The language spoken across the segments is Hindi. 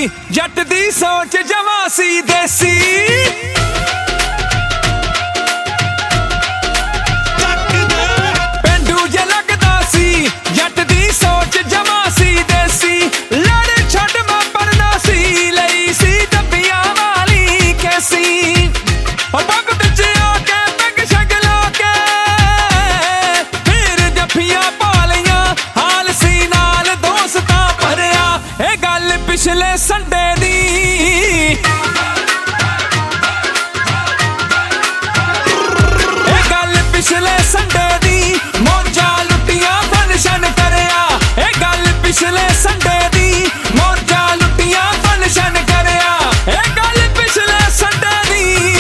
जट दी सोच जमा सी देसी। पेंडू जे लगदा सी जट दी सोच जमा सी देसी। लड़ छड़ मैं पढ़ना सी लई सी डब्बियां वाली कैसी। पग बिच आके पैग शग ला के फिर जफ्फियां पा लियां हाल सी नाल दोस्तां भरिया। ए गल पिछले संडे दी पिछले संडे दी मौजा लुटियां फंक्शन करया। ए गल पिछले संडे दी मौजा लुटियां फंक्शन करया। ए गल पिछले संडे दी।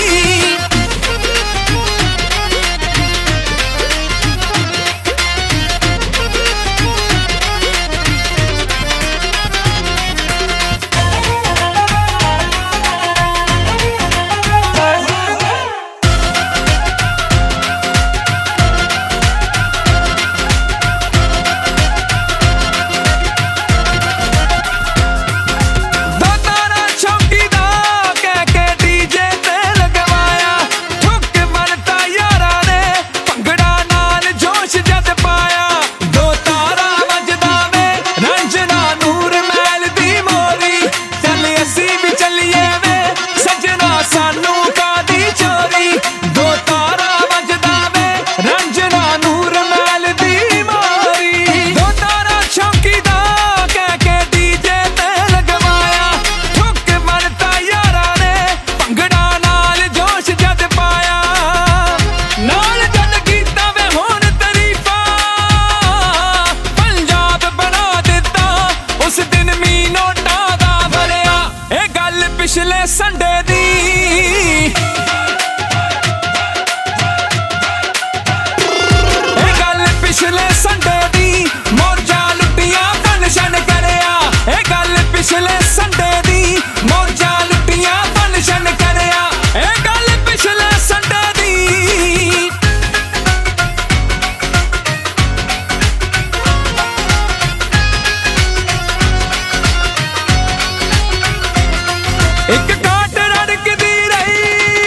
पिछले संडे दी ए गल पिछले संडे दी मौजा लुटियां फंक्शन करया। ए गल पिछले संडे दी मौजा लुटियां फंक्शन करया। ए गल पिछले संडे दी। एक काट रड़कदी रही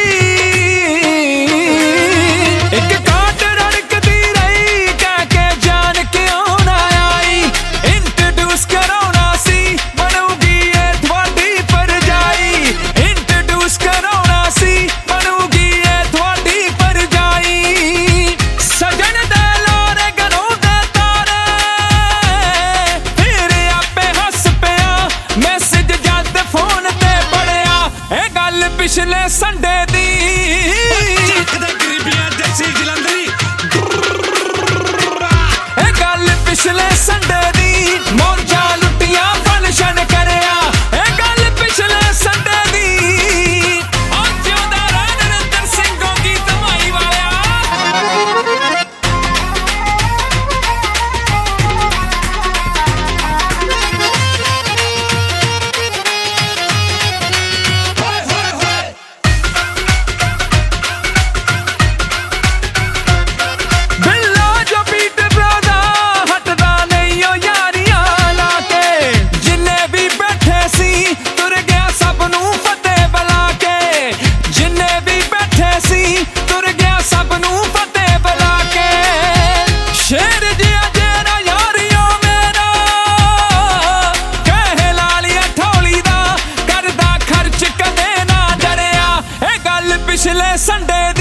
एक काट रड़कदी रही कह के जान क्यों ना आई। इंट्रोड्यूस कराउणा सी बनूगी ये थोड़ी परजाई। इंट्रोड्यूस कराउणा सी बनूगी ये थोड़ी परजाई। सजन दे लारे घरों दे तारे फिर आपे हस पिया मैसेज जद फोन ते ए गल पिछले संडे दी ए गल पिछले संडे दी मौजा लुटियां फंक्शन करया। ए गल पिछले संडे दी। नरेंद्र सिंह की कमाई वाला पिछले संडे